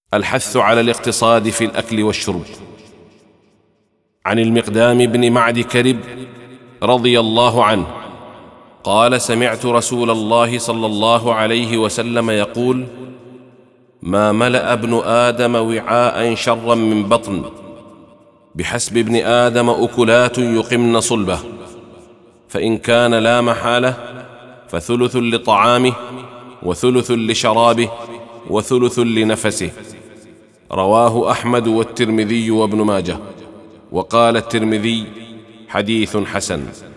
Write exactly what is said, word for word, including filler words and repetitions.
الحث على الاقتصاد في الأكل والشرب. عن المقدام بن معد كرب رضي الله عنه قال: سمعت رسول الله صلى الله عليه وسلم يقول: ما ملأ ابن آدم وعاء شرا من بطن، بحسب ابن آدم أكلات يقمن صلبه، فإن كان لا محالة فثلث لطعامه وثلث لشرابه وثلث لنفسه. رواه أحمد والترمذي وابن ماجه، وقال الترمذي: حديث حسن.